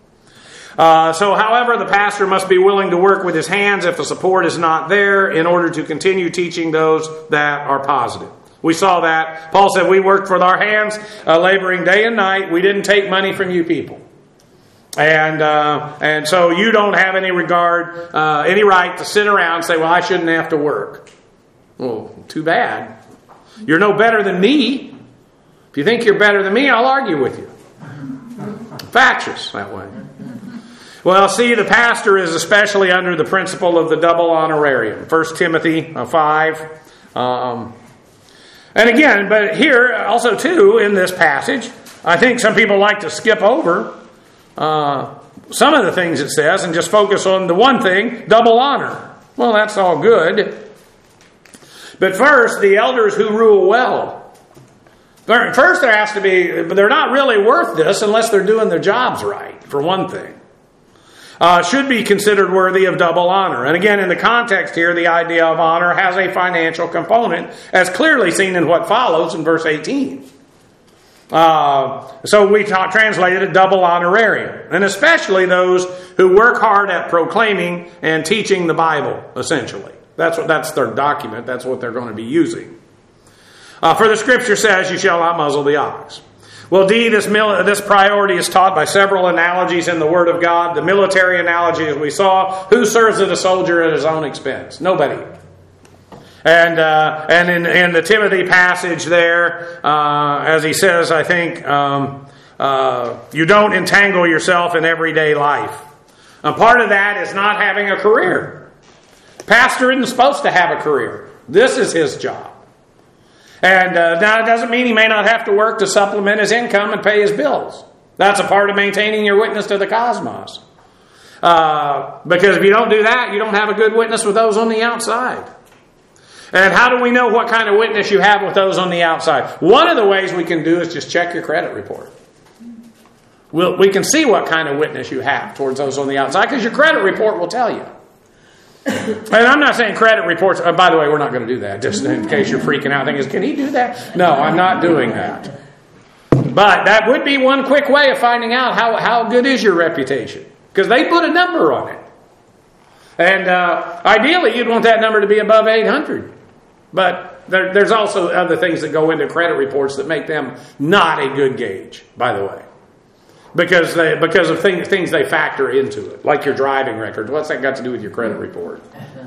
So, however, the pastor must be willing to work with his hands if the support is not there in order to continue teaching those that are positive. We saw that. Paul said we worked with our hands, laboring day and night. We didn't take money from you people. And so you don't have any regard, any right to sit around and say, well, I shouldn't have to work. Well, too bad. You're no better than me. If you think you're better than me, I'll argue with you. Factious that way. Well, see, the pastor is especially under the principle of the double honorarium. 1 Timothy 5. And again, but here also too, in this passage, I think some people like to skip over some of the things it says and just focus on the one thing, double honor. Well, that's all good. But first, the elders who rule well. First, there has to be, but they're not really worth this unless they're doing their jobs right, for one thing. Should be considered worthy of double honor. And again, in the context here, the idea of honor has a financial component, as clearly seen in what follows in verse 18. So we translated a double honorarium, and especially those who work hard at proclaiming and teaching the Bible, essentially. That's their document. That's what they're going to be using. For the Scripture says, you shall not muzzle the ox. Well, this priority is taught by several analogies in the Word of God. The military analogy, as we saw, who serves as a soldier at his own expense? Nobody. And in the Timothy passage there, as he says, I think, you don't entangle yourself in everyday life. And part of that is not having a career. Pastor isn't supposed to have a career. This is his job. And now it doesn't mean he may not have to work to supplement his income and pay his bills. That's a part of maintaining your witness to the cosmos. Because if you don't do that, you don't have a good witness with those on the outside. And how do we know what kind of witness you have with those on the outside? One of the ways we can do is just check your credit report. We can see what kind of witness you have towards those on the outside because your credit report will tell you. And I'm not saying credit reports, by the way, we're not going to do that, just in case you're freaking out thinking, can he do that? No, I'm not doing that. But that would be one quick way of finding out how good is your reputation. Because they put a number on it. And ideally, you'd want that number to be above 800. But there's also other things that go into credit reports that make them not a good gauge, by the way. Because of things they factor into it, like your driving record. What's that got to do with your credit report?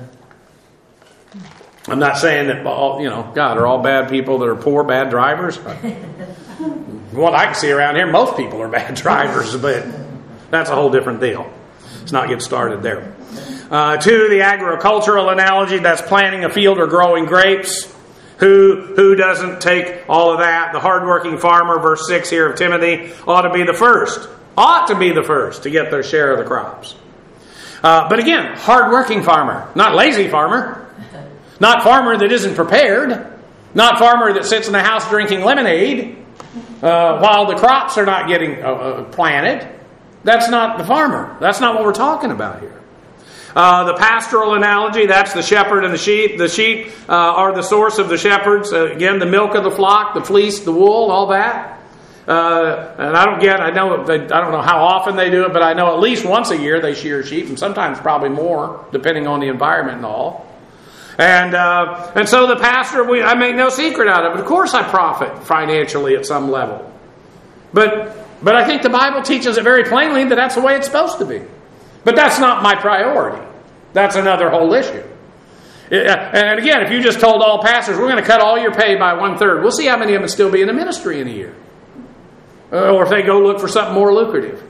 I'm not saying that God, are all bad people that are poor, bad drivers? What I can see around here, most people are bad drivers, but that's a whole different deal. Let's not get started there. 2, the agricultural analogy, that's planting a field or growing grapes. Who doesn't take all of that? The hardworking farmer, verse 6 here of Timothy, ought to be the first to get their share of the crops. But again, hardworking farmer, not lazy farmer. Not farmer that isn't prepared. Not farmer that sits in the house drinking lemonade while the crops are not getting planted. That's not the farmer. That's not what we're talking about here. The pastoral analogy, that's the shepherd and the sheep. The sheep are the source of the shepherds. Again, the milk of the flock, the fleece, the wool, all that. And I don't know how often they do it, but I know at least once a year they shear sheep, and sometimes probably more, depending on the environment and all. And so the pastor, I make no secret out of it. Of course I profit financially at some level. But I think the Bible teaches it very plainly that that's the way it's supposed to be. But that's not my priority. That's another whole issue. And again, if you just told all pastors, we're going to cut all your pay by 1/3, we'll see how many of them still be in the ministry in a year. Or if they go look for something more lucrative.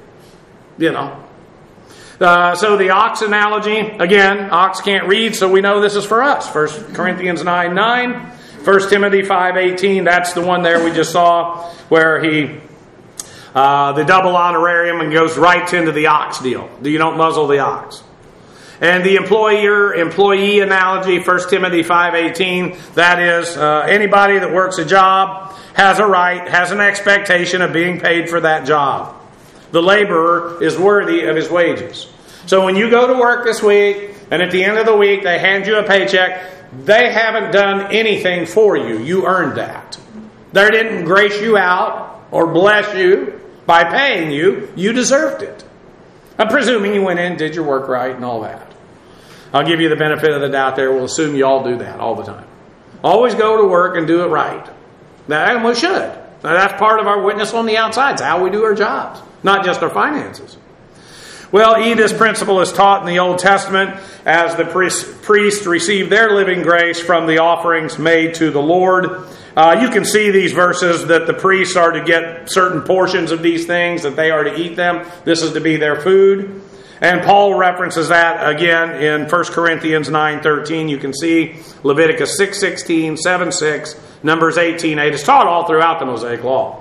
So the ox analogy, again, ox can't read, so we know this is for us. 1 Corinthians 9:9, 1 Timothy 5:18, that's the one there we just saw where he, the double honorarium, and goes right into the ox deal. You don't muzzle the ox. And the employee analogy, 1 Timothy 5:18, that is, anybody that works a job has a right, has an expectation of being paid for that job. The laborer is worthy of his wages. So when you go to work this week, and at the end of the week they hand you a paycheck, they haven't done anything for you. You earned that. They didn't grace you out or bless you by paying you. You deserved it. I'm presuming you went in, did your work right, and all that. I'll give you the benefit of the doubt there. We'll assume you all do that all the time. Always go to work and do it right. And we should. Now, that's part of our witness on the outside. It's how we do our jobs, not just our finances. Well, this principle is taught in the Old Testament as the priests receive their living grace from the offerings made to the Lord. You can see these verses that the priests are to get certain portions of these things, that they are to eat them. This is to be their food. And Paul references that again in 1 Corinthians 9:13. You can see Leviticus 6:16, 7:6, Numbers 18:8. It's taught all throughout the Mosaic Law.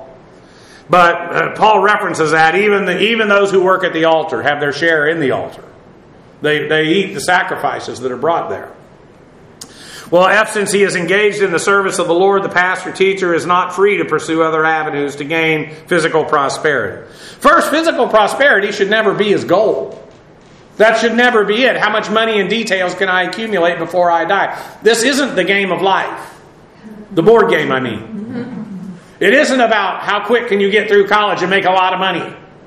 But Paul references that even those who work at the altar have their share in the altar. They eat the sacrifices that are brought there. Well, since he is engaged in the service of the Lord, the pastor-teacher is not free to pursue other avenues to gain physical prosperity. First, physical prosperity should never be his goal. That should never be it. How much money and details can I accumulate before I die? This isn't the game of life. The board game, I mean. It isn't about how quick can you get through college and make a lot of money.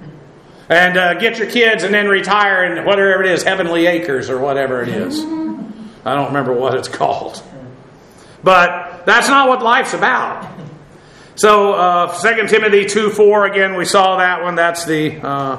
And get your kids and then retire in whatever it is, Heavenly Acres or whatever it is. I don't remember what it's called. But that's not what life's about. So 2 Timothy 2:4, again, we saw that one. That's the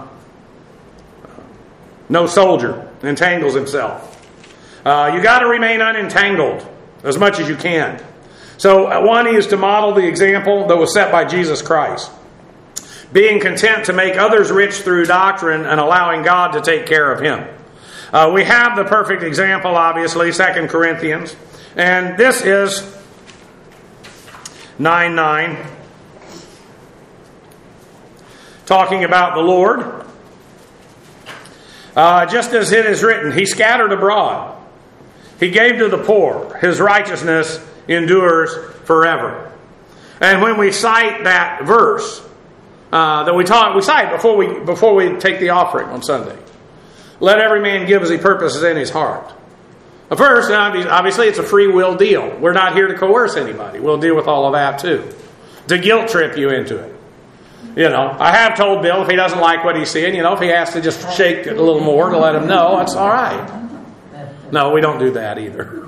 no soldier entangles himself. You got to remain unentangled as much as you can. So one is to model the example that was set by Jesus Christ. Being content to make others rich through doctrine and allowing God to take care of him. We have the perfect example, obviously, 2 Corinthians. And this is 9:9. Talking about the Lord. Just as it is written, he scattered abroad. He gave to the poor. His righteousness endures forever. And when we cite that verse that we cite before we take the offering on Sunday, let every man give as he purposes in his heart. First, obviously, it's a free will deal. We're not here to coerce anybody. We'll deal with all of that too, to guilt trip you into it. I have told Bill if he doesn't like what he's seeing, if he has to just shake it a little more to let him know, that's all right. No, we don't do that either.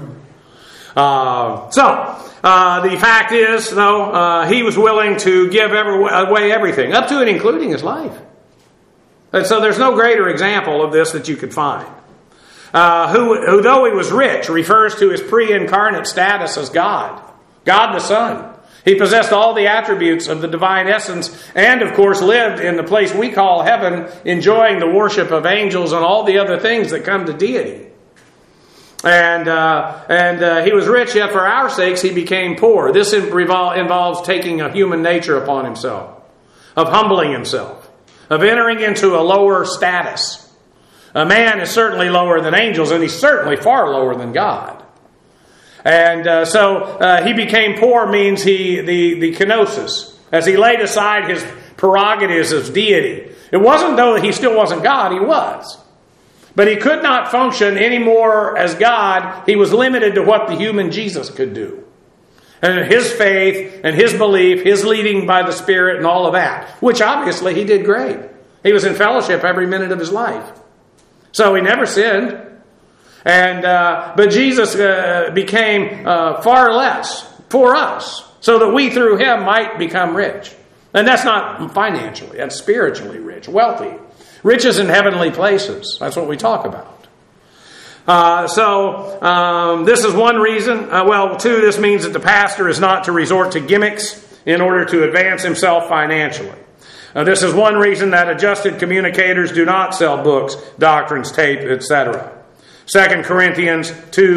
The fact is, though, he was willing to give away everything, up to and including his life. And so there's no greater example of this that you could find. Who, though he was rich, refers to his pre-incarnate status as God the Son. He possessed all the attributes of the divine essence and, of course, lived in the place we call heaven, enjoying the worship of angels and all the other things that come to deity. And he was rich, yet for our sakes he became poor. This involves taking a human nature upon himself, of humbling himself, of entering into a lower status. A man is certainly lower than angels, and he's certainly far lower than God. And so he became poor means the kenosis, as he laid aside his prerogatives as deity. It wasn't though that he still wasn't God, he was. But he could not function anymore as God. He was limited to what the human Jesus could do. And his faith and his belief, his leading by the Spirit and all of that, which obviously he did great. He was in fellowship every minute of his life. So he never sinned. But Jesus became far less for us, so that we through him might become rich. And that's not financially, that's spiritually rich, wealthy. Riches in heavenly places. That's what we talk about. This is one reason. Two, this means that the pastor is not to resort to gimmicks in order to advance himself financially. This is one reason that adjusted communicators do not sell books, doctrines, tape, etc. 2 Corinthians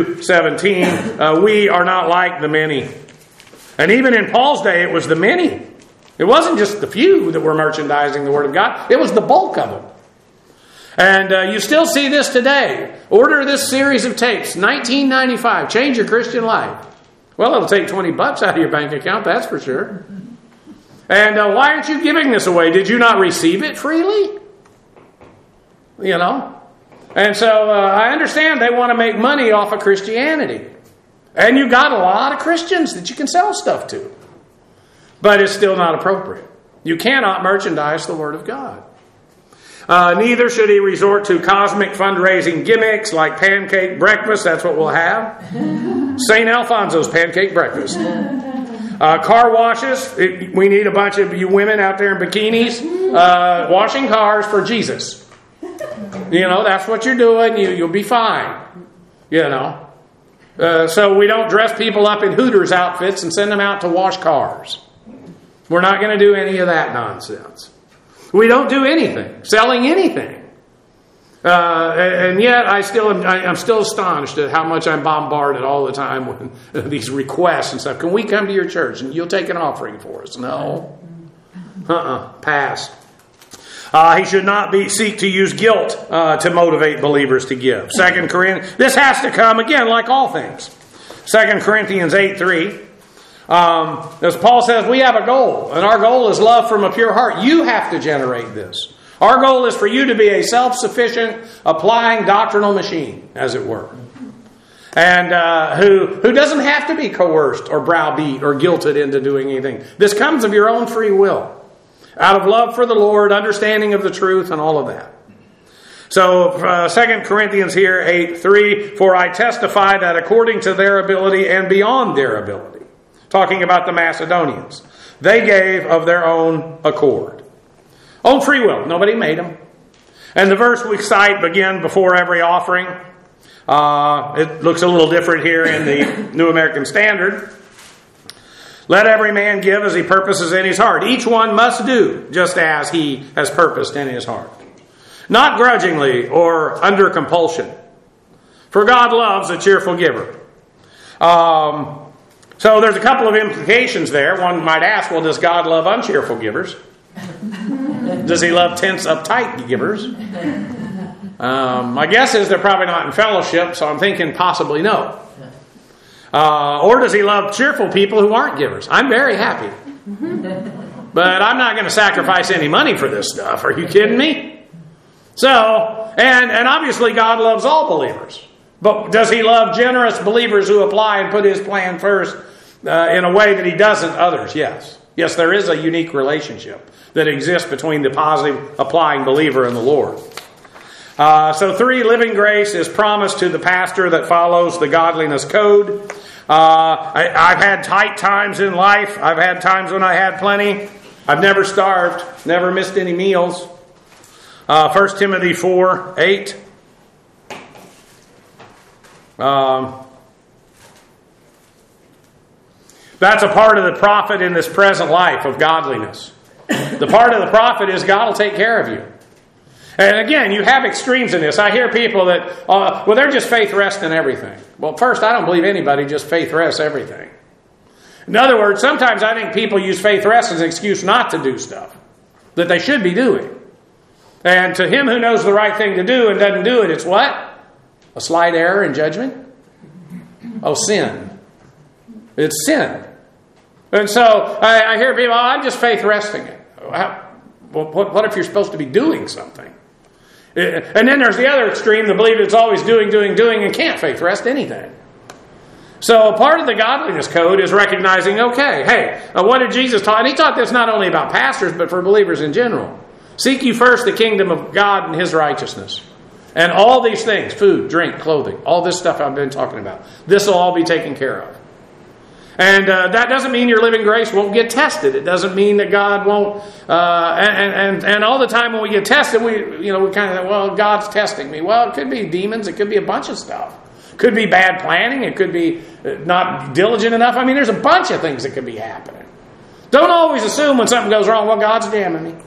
2:17, we are not like the many. And even in Paul's day, it was the many. It wasn't just the few that were merchandising the Word of God. It was the bulk of them. And you still see this today. Order this series of tapes, $19.95. Change your Christian life. Well, it'll take $20 out of your bank account, that's for sure. And why aren't you giving this away? Did you not receive it freely? You know? And so I understand they want to make money off of Christianity. And you've got a lot of Christians that you can sell stuff to. But it's still not appropriate. You cannot merchandise the Word of God. Neither should he resort to cosmic fundraising gimmicks like pancake breakfast. That's what we'll have. St. Alfonso's pancake breakfast. Car washes. We need a bunch of you women out there in bikinis washing cars for Jesus. You know, that's what you're doing. You'll be fine. You know. So we don't dress people up in Hooters outfits and send them out to wash cars. We're not going to do any of that nonsense. We don't do anything, selling anything. And yet I'm still astonished at how much I'm bombarded all the time with these requests and stuff. Can we come to your church and you'll take an offering for us? No. Pass. He should not seek to use guilt to motivate believers to give. 2 Corinthians, this has to come again like all things. 2 Corinthians 8:3. As Paul says, we have a goal, and our goal is love from a pure heart. You have to generate this. Our goal is for you to be a self-sufficient, applying doctrinal machine, as it were. And who doesn't have to be coerced or browbeat or guilted into doing anything. This comes of your own free will. Out of love for the Lord, understanding of the truth, and all of that. So 2 Corinthians here, 8:3, for I testify that according to their ability and beyond their ability, talking about the Macedonians, they gave of their own accord. Own free will. Nobody made them. And the verse we cite begin before every offering. It looks a little different here in the New American Standard. Let every man give as he purposes in his heart. Each one must do just as he has purposed in his heart. Not grudgingly or under compulsion. For God loves a cheerful giver. So there's a couple of implications there. One might ask, well, does God love uncheerful givers? Does he love tense, uptight givers? My guess is they're probably not in fellowship, so I'm thinking possibly no. Or does he love cheerful people who aren't givers? I'm very happy. But I'm not going to sacrifice any money for this stuff. Are you kidding me? So, and obviously God loves all believers. But does he love generous believers who apply and put his plan first in a way that he doesn't others? Yes. Yes, there is a unique relationship that exists between the positive applying believer and the Lord. So 3, living grace is promised to the pastor that follows the godliness code. I've had tight times in life. I've had times when I had plenty. I've never starved, never missed any meals. 1 Timothy 4:8. That's a part of the prophet in this present life of godliness. The part of the prophet is God will take care of you. And again, you have extremes in this. I hear people that, well, they're just faith rest in everything. Well, first, I don't believe anybody just faith rests everything. In other words, sometimes I think people use faith rest as an excuse not to do stuff that they should be doing. And to him who knows the right thing to do and doesn't do it, it's what? A slight error in judgment? Oh, sin. It's sin. And so I hear people, I'm just faith resting it. What if you're supposed to be doing something? And then there's the other extreme, the belief it's always doing, and can't faith rest anything. So part of the godliness code is recognizing, okay, hey, what did Jesus taught? And he taught this not only about pastors, but for believers in general. Seek you first the kingdom of God and his righteousness. And all these things, food, drink, clothing, all this stuff I've been talking about, this will all be taken care of. And that doesn't mean your living grace won't get tested. It doesn't mean that God won't. And all the time when we get tested, we kind of, well, God's testing me. Well, it could be demons. It could be a bunch of stuff. It could be bad planning. It could be not diligent enough. I mean, there's a bunch of things that could be happening. Don't always assume when something goes wrong, well, God's damning me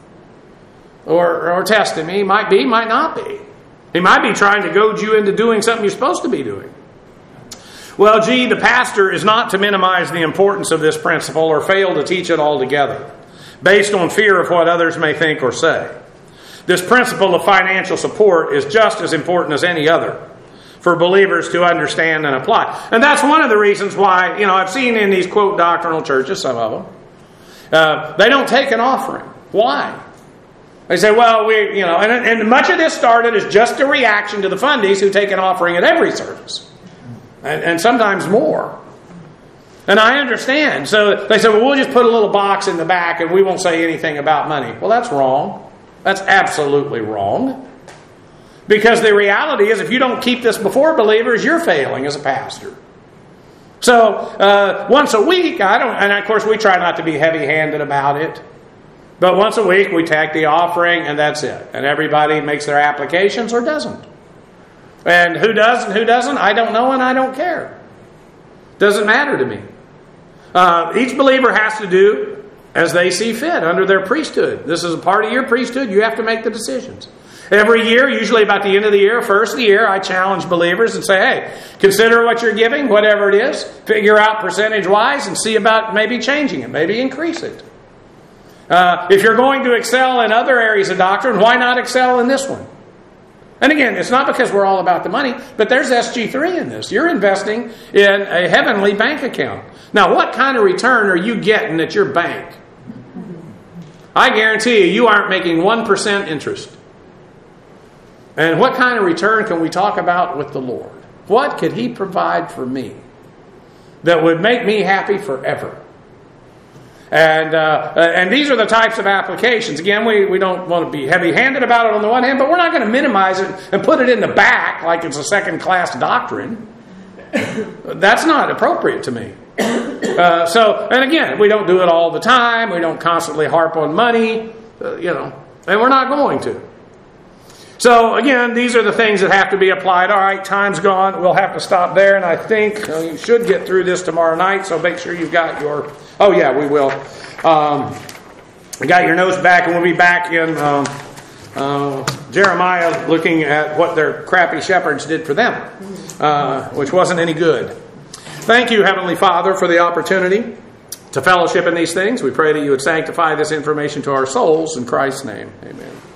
or testing me. He might be, might not be. He might be trying to goad you into doing something you're supposed to be doing. Well, the pastor is not to minimize the importance of this principle or fail to teach it altogether, based on fear of what others may think or say. This principle of financial support is just as important as any other for believers to understand and apply. And that's one of the reasons why, I've seen in these, quote, doctrinal churches, some of them, they don't take an offering. Why? They say, well, and much of this started as just a reaction to the fundies who take an offering at every service. And sometimes more. And I understand. So they say, well, we'll just put a little box in the back and we won't say anything about money. Well, that's wrong. That's absolutely wrong. Because the reality is, if you don't keep this before believers, you're failing as a pastor. So once a week, and of course we try not to be heavy-handed about it. But once a week we take the offering and that's it. And everybody makes their applications or doesn't. And who does and who doesn't, I don't know and I don't care. Doesn't matter to me. Each believer has to do as they see fit under their priesthood. This is a part of your priesthood. You have to make the decisions. Every year, usually about the end of the year, first of the year, I challenge believers and say, hey, consider what you're giving, whatever it is. Figure out percentage-wise and see about maybe changing it, maybe increase it. If you're going to excel in other areas of doctrine, why not excel in this one? And again, it's not because we're all about the money, but there's SG3 in this. You're investing in a heavenly bank account. Now, what kind of return are you getting at your bank? I guarantee you aren't making 1% interest. And what kind of return can we talk about with the Lord? What could he provide for me that would make me happy forever? And these are the types of applications. Again, we don't want to be heavy-handed about it on the one hand, but we're not going to minimize it and put it in the back like it's a second-class doctrine. That's not appropriate to me. And again, we don't do it all the time. We don't constantly harp on money, and we're not going to. So again, these are the things that have to be applied. All right, time's gone. We'll have to stop there, and I think you should get through this tomorrow night, so make sure you've got your... Oh, yeah, we will. We got your notes back, and we'll be back in Jeremiah looking at what their crappy shepherds did for them, which wasn't any good. Thank you, Heavenly Father, for the opportunity to fellowship in these things. We pray that you would sanctify this information to our souls. In Christ's name, amen.